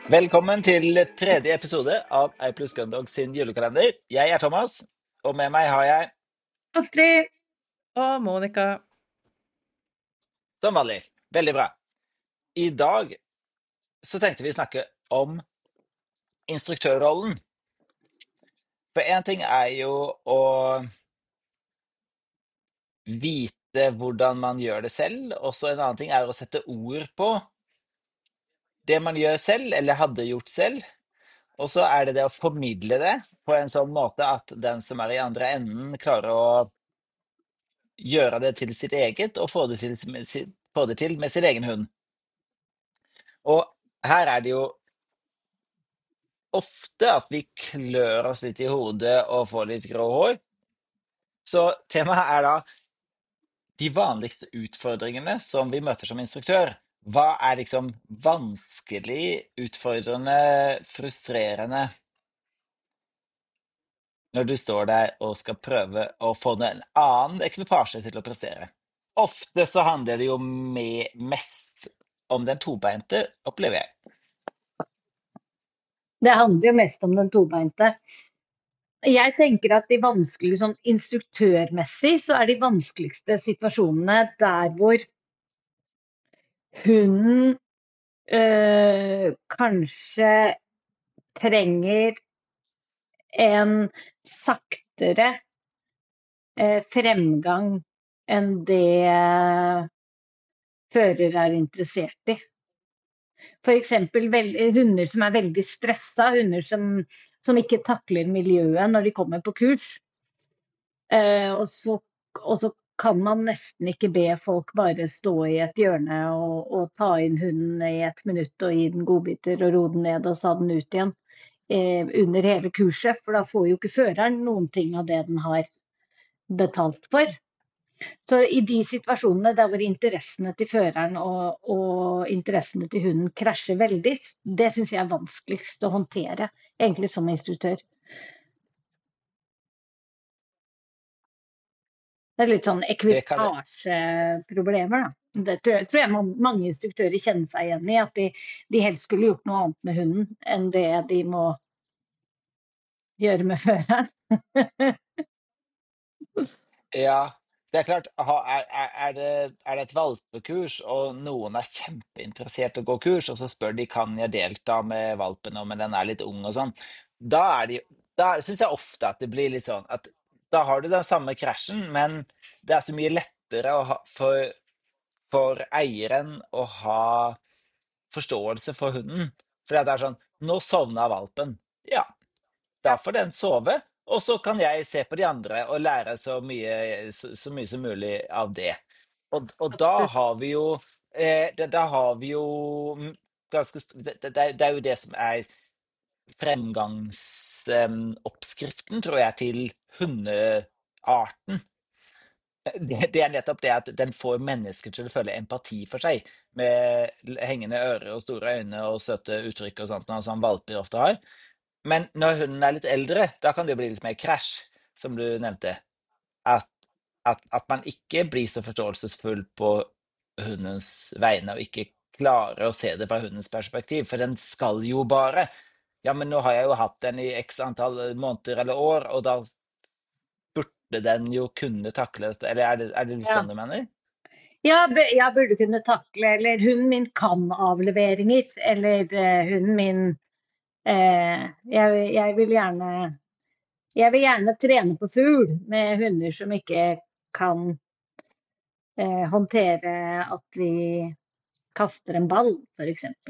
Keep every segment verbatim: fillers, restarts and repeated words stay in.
Velkommen til tredje episode av A Plus Gundog sin julekalender. Jeg er Thomas, og med meg har jeg, Astrid, Og Monica. som vanlig, veldig bra. I dag så tenkte vi snakke om instruktørrollen. For en ting er jo å vite hvordan man gjør det selv, og så en annen ting er å sette ord på det man gjør selv, eller hadde gjort selv. Og så er det det å formidle det på en sånn måte at den som er i andre enden klarer å gjøre det til sitt eget, og få det til, med si- få det til med sin egen hund. Og her er det jo ofte at vi klør oss litt i hodet og får litt grå hår. Så temaet er da de vanligste utfordringene som vi møter som instruktør. Hva er liksom vanskelig, utfordrende, frustrerende når du står der og skal prøve å få en annen ekvipasje til å prestere? Ofte så handler det jo med mest om den tobeinte, opplever jeg. det handler jo mest om den tobeinte. Jeg tenker at de vanskelige, sånn instruktørmessig, så er de vanskeligste situasjonene der hvor hunden øh, kanskje trenger en saktere øh, fremgang enn det fører er interessert i. For eksempel vel, hunder som er veldig stressa, hunder som, som ikke takler miljøet når de kommer på kurs. Eh, og, så, og så kan man nesten ikke be folk bare stå i et hjørne og, og ta inn hunden i et minutt og gi den godbiter og ro den ned og sa den ut igjen eh, under hele kurset, for da får jo ikke føreren noen ting av det den har betalt for. Så i de situasjonene der hvor interessene til føreren og, og interessene til hunden krasjer veldig, det synes jeg er vanskeligst å håndtere, egentlig som instruktør. Det er litt sånn Det kan jeg. ekvipasjeproblemer, da. Det tror jeg, tror jeg man- mange instruktører kjenner seg igjen i, at de, de helst skulle gjort noe annet med hunden enn det de må gjøre med føreren. Ja, det er klart, ha- er, er, er, det, er det et valpekurs, og noen er kjempeinteressert i å gå kurs, og så spør de kan jeg delta med valpen, og men den er litt ung og sånn, da er det jo, da synes jeg ofte at det blir litt sånn, at da har du den samme krasjen, men det er så mye lettere å ha, for, for eieren å ha forståelse for hunden. For det er sånn, nå sovna valpen. Ja, da Ja, får den sove, og så kan jeg se på de andre og lære så mye, så, så mye som mulig av det. Og, og da absolutt. har vi jo, eh, da, da har vi jo mm, ganske, st- det, det, det er jo det som er fremgangsoppskriften, tror jeg, til hundearten. Det, det er nettopp det at den får mennesker til å føle empati for seg, med l- hengende ører og store øyne og søte uttrykk og sånt, noe som valper ofte har. Men når hunden er litt eldre, da kan det jo bli litt mer krasj, som du nevnte. At, at, at man ikke blir så forståelsesfull på hundens vegne, og ikke klarer å se det fra hundens perspektiv, for den skal jo bare. Ja, men nå har jeg jo hatt den i x antall måneder eller år, og da burde den jo kunne takle dette. Eller er det, er det litt Ja. sånn du mener? Ja, bu- jeg burde kunne takle, eller hunden min kan avleveringer, eller eh, hunden min, eh, jeg, jeg vil gjerne, jeg vil gjerne trene på fugl med hunder som ikke kan eh, håndtere at vi kaster en ball, for eksempel.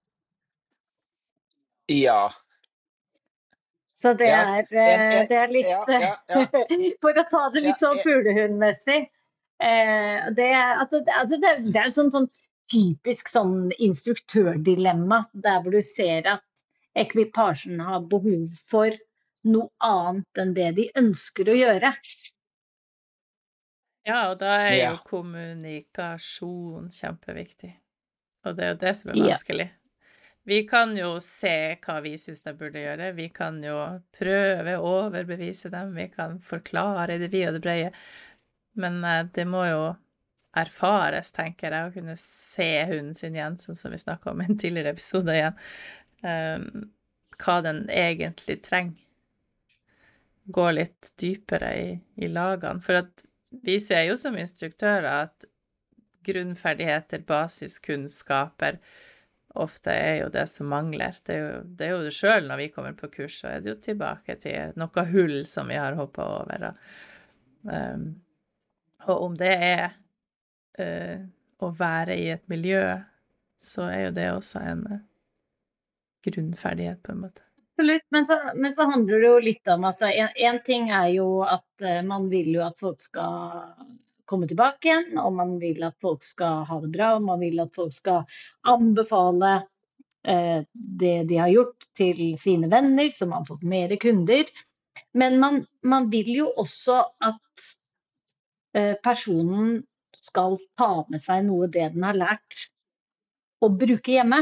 Ja. Så det Ja. er, En, eh, en, det er litt, ja, ja, ja, for å ta det ja, litt sånn en, fuglehundmessig, eh, det, er- altså, det, altså, det, er- det er sånn, sånn typisk sånn instruktørdilemma, der hvor du ser at ekvipasjen har behov for noe annet enn det de ønsker å gjøre. Ja, og da er ja. jo kommunikasjon kjempeviktig. Og det er jo det som er Ja. vanskelig. Vi kan jo se hva vi synes de burde gjøre. Vi kan jo prøve å overbevise dem. Vi kan forklare det vide og det brede. Men eh, det må jo erfares, tenker jeg, å kunne se hunden sin igjen, sånn som vi snakket om i en tidligere episode igjen. um, hva den egentlig trenger. Gå litt dypere i, i lagene. For at vi ser jo som instruktører at grunnferdigheter, basiskunnskaper, ofte er jo det som mangler. Det er jo det, er jo det selv når vi kommer på kurs, så er det jo tilbake til noe hull som vi har hoppet over. Um, og om det er uh, å være i et miljø, så er jo det også en uh, grunnferdighet på en måte. Absolutt, men så, men så handler det jo litt om, altså en, en ting er jo at uh, man vil jo at folk skal komme tilbake igjen, og man vil at folk skal ha det bra, og man vil at folk skal anbefale uh, det de har gjort til sine venner, så man får mer kunder. Men man, man vil jo også at uh, personen skal ta med seg noe det den har lært å bruke hjemme.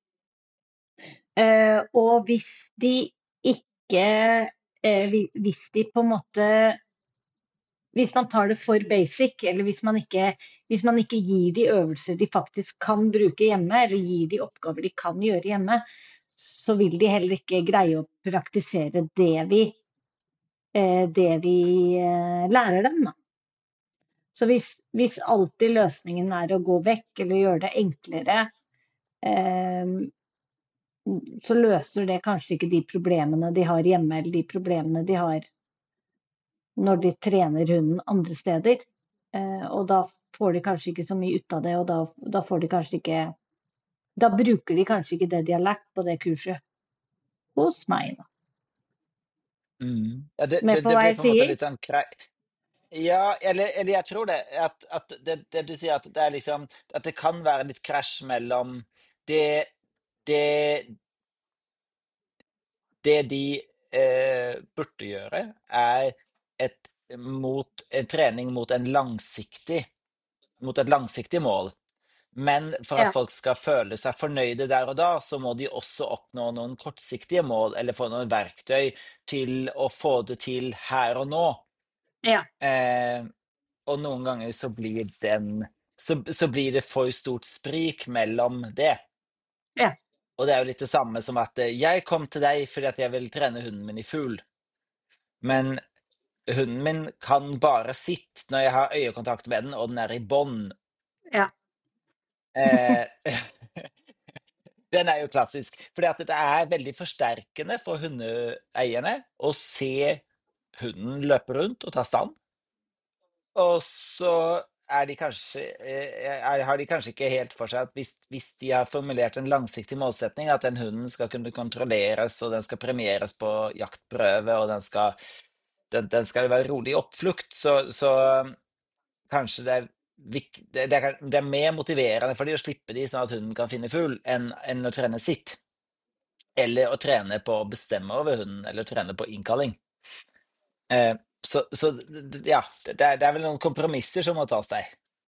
Uh, og hvis de ikke, uh, hvis de på en måte, hvis man tar det for basic, eller hvis man ikke, hvis man ikke gir de øvelser de faktisk kan bruke hjemme, eller gir de oppgaver de kan gjøre hjemme, så vil de heller ikke greie å praktisere det vi, uh, det vi uh, lærer dem. Da. Så hvis, hvis alltid løsningen er å gå vekk, eller gjøre det enklere, uh, så løser det kanskje ikke de problemene de har hjemme, eller de problemene de har når de trener hunden andre steder. Eh, og da får de kanskje ikke så mye ut av det, og da, da får de kanskje ikke, da bruker de kanskje ikke det de har lært på det kurset hos meg. Da. Mm. Ja, det, Med det, på det hva blir jeg på en måte sier? litt sånn krei... Ja, eller, eller jeg tror det, at, at det, det du sier, at det er liksom, at det kan være litt krasj mellom det, det, det de eh, burde gjøre, er et, mot, en trening mot en langsiktig, mot et langsiktig mål. Men for at Ja, folk skal føle seg fornøyde der og da, så må de også oppnå noen kortsiktige mål, eller få noen verktøy til å få det til her og nå. ja, Eh, og noen ganger så blir den, så, så blir det for stort sprik mellom det. ja, Og det er jo litt det samme som at eh, jeg kom til deg fordi at jeg vil trene hunden min i fugl. Men hunden min kan bare sitte når jeg har øyekontakt med den, og den er i bånd. ja, Eh, den er jo klassisk, fordi at det er veldig forsterkende for hundeeierne å se hunden løpe rundt og ta stand. Og så er de kanskje, eh, er, har de kanskje ikke helt for seg at hvis, hvis de har formulert en langsiktig målsetning, at den hunden skal kunne kontrolleres, og den skal premieres på jaktprøve, og den skal, den, den skal være rolig i oppflukt, så, så um, kanskje det er, vik- det, det er, det er mer motiverende for de å slippe de sånn at hunden kan finne fugl, enn, enn å trene sitt. Eller å trene på å bestemme over hunden, eller trene på innkalling. Eh, så, så d- d- ja, det er, det er vel noen kompromisser som må tas der.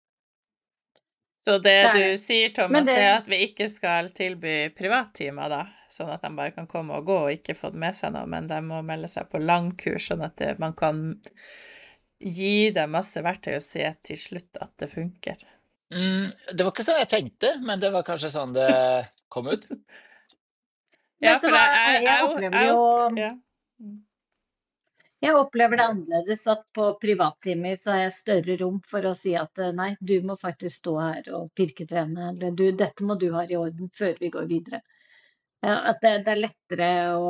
Så det det er du det. sier, Men Thomas, det, det er at vi ikke skal tilby privattimer da, sånn at de bare kan komme og gå og ikke få det med seg noe, men de må melde seg på langkurs, sånn at det, man kan gi dem masse verktøy og se til slutt at det funker. Mm, det var ikke sånn jeg tenkte, men det var kanskje sånn det kom ut. Ja, vet du for hva, jeg, jeg, jeg jeg, opplever jeg, jo, opp- ja. Mm. jeg opplever det annerledes at på privattimer så har jeg større rom for å si at eh, nei, du må faktisk stå her og pirketrene, eller du, dette må du ha i orden før vi går videre. Ja, at det, det er lettere å,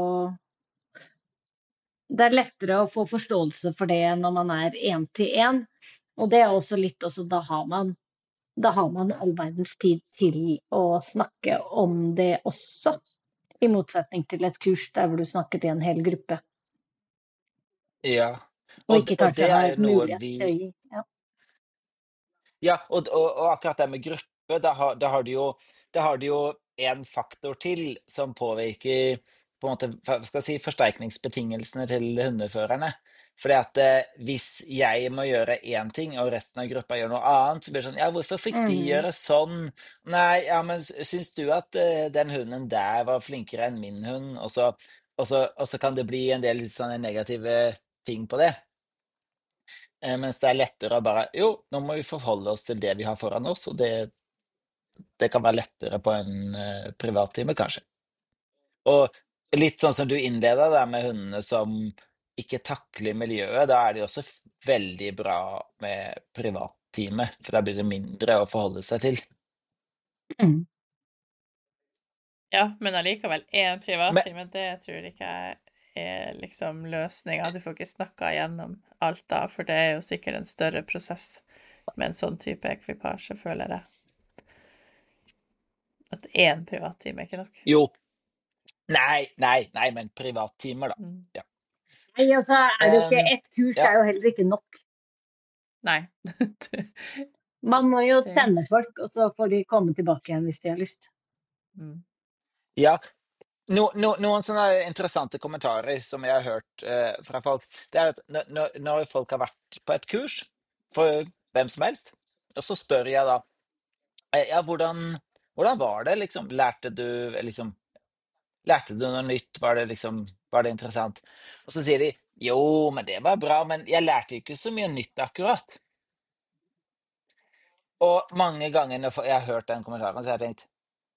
det er lettere å få forståelse for det når man er en til en. Og det er også litt, også da har man, da har man all verdens tid til å snakke om det også, i motsetning til et kurs der hvor du snakker til en hel gruppe, Ja, og og, det- ikke og kanskje det er har jo noe mulighet vi til å gi. Ja. Ja, og, og, og akkurat det med gruppe, da har, da har du jo, da har du jo en faktor til som påvirker på en måte, hva skal jeg si, forsterkningsbetingelsene til hundeførerne. Fordi at eh, hvis jeg må gjøre én ting, og resten av gruppa gjør noe annet, så blir det sånn, ja, hvorfor fikk de Mhm. gjøre sånn? Nei, ja, men s- syns du at eh, den hunden der var flinkere enn min hund? Og så, og så, og så kan det bli en del litt sånne negative ting på det. Eh, mens det er lettere å bare Jo, nå må vi forholde oss til det vi har foran oss, og det, det kan være lettere på en uh, privattime, kanskje. Og litt sånn som du innleder der med hundene som ikke takler miljøet, da er det også f- veldig bra med privattime, for da blir det mindre å forholde seg til. Mm. Ja, men allikevel en Men, privattime, det tror jeg ikke jeg er liksom løsningen. Du får ikke snakket gjennom alt da, for det er jo sikkert en større prosess med en sånn type ekvipasje, føler jeg. At en privattime er ikke nok. jo, nei, nei, nei, men privattimer da. Mm. Ja. Nei, og så er det jo ikke, Ehm, et kurs ja, er jo heller ikke nok. Nei. Man må jo Det- sende folk, og så får de komme tilbake igjen hvis de har lyst. Mm. ja. No, no, noen sånne interessante kommentarer som jeg har hørt eh, fra folk, det er at når, når- når folk har vært på et kurs, for hvem som helst, og så spør jeg da, eh, ja, hvordan, hvordan var det, liksom? Lærte du, eh, liksom, lærte du noe nytt? Var det liksom, var det interessant? Og så sier de, jo, men det var bra, men jeg lærte ikke så mye nytt akkurat. Og mange ganger når jeg har hørt den kommentaren, så har jeg tenkt,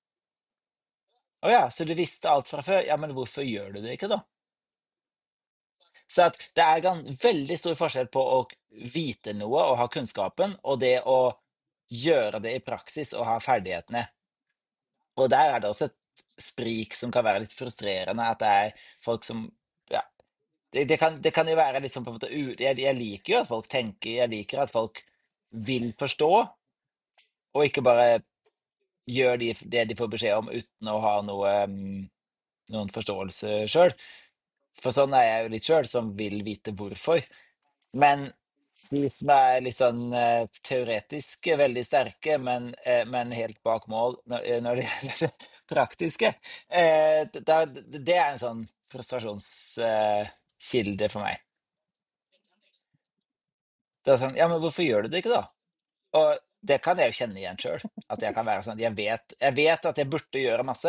å ja, så du visste alt fra før? Ja, men hvorfor gjør du det ikke da? Så at det er gan veldig stor forskjell på å vite noe og ha kunnskapen, og det å gjøre det i praksis og ha ferdighetene. Og der er det også et sprik som kan være litt frustrerende, at det er folk som, ja, det, det, kan, det kan jo være liksom på en måte, u- jeg, jeg liker jo at folk tenker, jeg liker at folk vil forstå, og ikke bare gjør de, det de får beskjed om uten å ha noe, mm, noen forståelse selv. For sånn er jeg jo litt selv, som vil vite hvorfor. Men de som er litt sånn eh, teoretisk veldig sterke, men, eh, men helt bak mål når, eh, når det gjelder det praktiske, eh, da, det er en sånn frustrasjonskilde eh, kilde for meg. Det er sånn, ja, men hvorfor gjør du det ikke da? Og det kan jeg jo kjenne igjen selv, at jeg kan være sånn, jeg vet, jeg vet at jeg burde gjøre masse,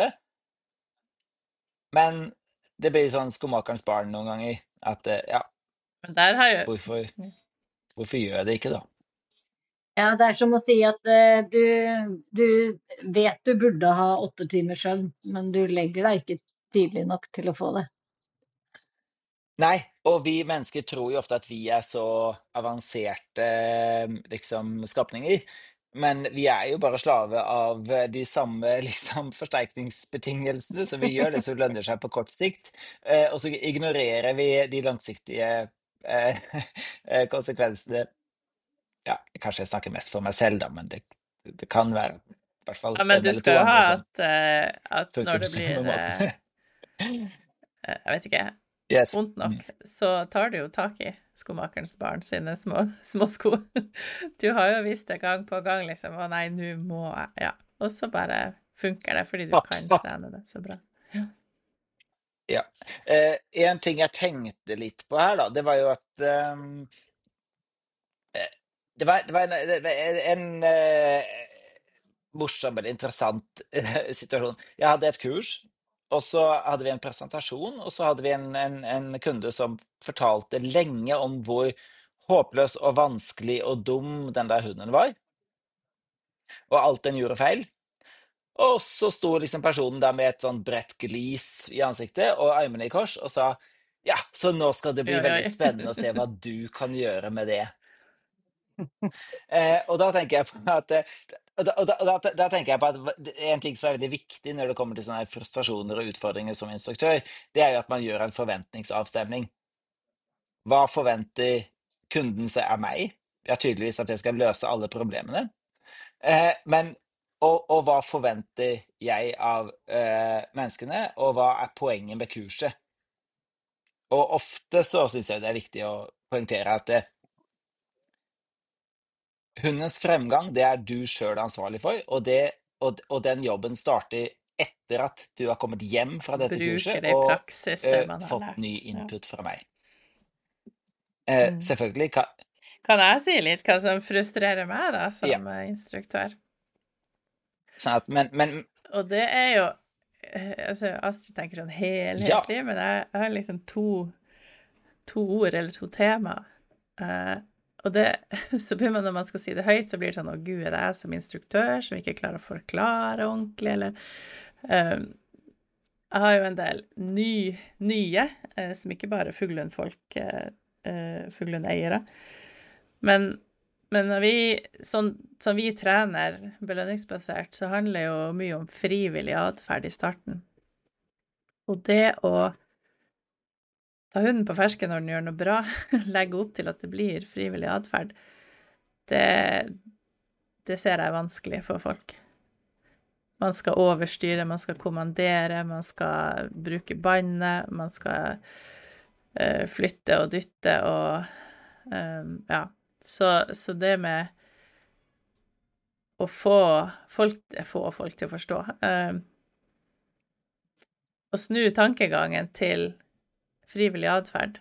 men det blir sånn skomakerens barn noen ganger, at eh, ja, Men der har jo... hvorfor, hvorfor gjør jeg det ikke da? Ja, det er som å si at eh, du, du vet du burde ha åtte timers søvn, men du legger deg ikke tidlig nok til å få det. Nei, og vi mennesker tror jo ofte at vi er så avanserte liksom, skapninger, men vi er jo bare slave av de samme liksom, forsterkningsbetingelsene, så vi gjør det som lønner seg på kort sikt, eh, og så ignorerer vi de langsiktige eh, eh, konsekvensene. Ja, kanskje jeg snakker mest for meg selv da, men det, det kan være i hvert fall Ja, men en du eller to skal jo ha andre som at, eh, at funker når på det samme blir, måte. eh, eh, jeg vet ikke, Yes. vondt nok, Mm. så tar du jo tak i skomakerens barn sine små, små sko. Du har jo visst det gang på gang, liksom, å nei, nå må jeg, ja. Og så bare funker det, fordi du Stopp, kan stopp. trene det så bra. Ja. Eh, en ting jeg tenkte litt på her, da, det var jo at ehm, eh, det var, det var en, det var en eh, morsom eller interessant eh, situasjon. Jeg hadde et kurs, og så hadde vi en presentasjon, og så hadde vi en, en, en kunde som fortalte lenge om hvor håpløs og vanskelig og dum den der hunden var, og alt den gjorde feil. Og så sto liksom personen der med et sånn bredt glis i ansiktet og armene i kors og sa, ja, så nå skal det bli Oi, oi, veldig oi. spennende å se hva du kan gjøre med det. Eh, og da tenker jeg på at, eh, og da, og da, og da, da tenker jeg på at en ting som er veldig viktig når det kommer til sånne her frustrasjoner og utfordringer som instruktør, det er jo at man gjør en forventningsavstemning. Hva forventer kunden seg av meg? Ja, tydeligvis at jeg skal løse alle problemene. Eh, men, og, og hva forventer jeg av eh, menneskene, og hva er poenget med kurset? Og ofte så synes jeg det er viktig å poengtere at eh, hundens fremgang, det er du selv ansvarlig for, og, det, og, og den jobben starter etter at du har kommet hjem fra dette Bruker kurset det i og praksis, det eh, man har fått lært. ny Ja. input fra meg. Eh, Mm. selvfølgelig kan, Kan jeg si litt hva som frustrerer meg da, som ja, eh, instruktør? sånn at, men, men Og det er jo, eh, altså Astrid tenker sånn ja, helhetlig, men jeg, jeg har liksom to, to ord eller to tema. Eh, og det, så blir man, når man skal si det høyt, så blir det sånn, å Gud, er det jeg som instruktør som ikke klarer å forklare ordentlig, eller... eh, jeg har jo en del ny, nye, eh, som ikke bare er fuglehundfolk, eh, eh, fuglehundeiere. Men, men når vi, sånn som vi trener belønningsbasert, så handler jo mye om frivillig adferd i starten. Og det å ta hunden på fersken når den gjør noe bra, legge opp til at det blir frivillig adferd, det, det ser jeg vanskelig for folk. Man skal overstyre, man skal kommandere, man skal bruke banne, man skal uh, flytte og dytte og um, ja. Så, så det med å få folk, få folk til å forstå, um, å snu tankegangen til frivillig adferd,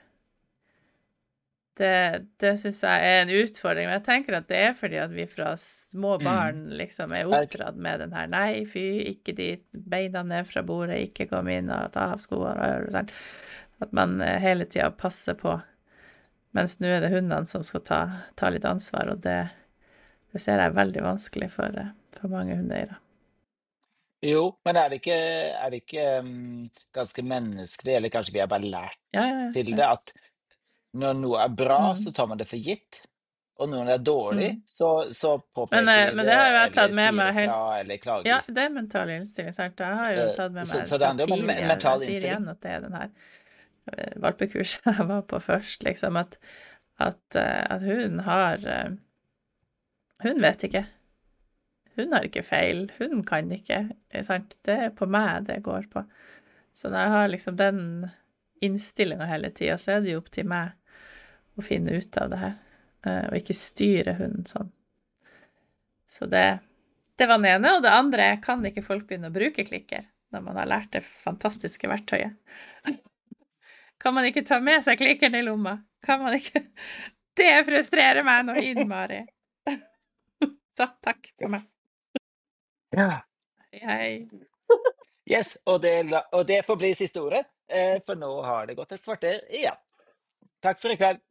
det, det synes jeg er en utfordring. Men jeg tenker at det er fordi at vi fra små barn liksom er oppdratt med den her, nei, fy, ikke dit, beina ned fra bordet, ikke kom inn og ta av skoene, og sånn. At man hele tiden passer på. Mens nå er det hundene som skal ta, ta litt ansvar, og det, det ser jeg veldig vanskelig for, for mange hundeeiere. Jo, men er det ikke, er det ikke um, ganske menneskelig, eller kanskje vi har bare lært Ja, ja, ja. til det, at når noe er bra, Mm. så tar man det for gitt. Og når det er dårlig, Mm. så, så påpeker Men, eh, vi men det, det har jo jeg tatt eller med sier meg det fra, helt- eller klager. Ja, det er mental innstilling, sant? Jeg har jo Eh, tatt med så- meg så det fra handler om en men- tidligere, mental jeg sier innstilling. igjen at det er den her eh, valpekurset jeg var på først, liksom, at, at, eh, at hun har, eh, hun vet ikke. Hun har ikke feil, hun kan ikke, eh, sant? Det er på meg det går på. Så når jeg har liksom den innstillingen hele tiden, så er det jo opp til meg å finne ut av det her, eh, og ikke styre hunden sånn. Så det, det var den ene, og det andre, kan ikke folk begynne å bruke klikker når man har lært det fantastiske verktøyet? Kan man ikke ta med seg klikkeren i lomma? Kan man ikke? Det frustrerer meg nå innmari. Så, takk for meg. Ja. Hei, hei. Yes, og det, la- og det får bli siste ordet, eh, for nå har det gått et kvarter igjen. Takk for i kveld.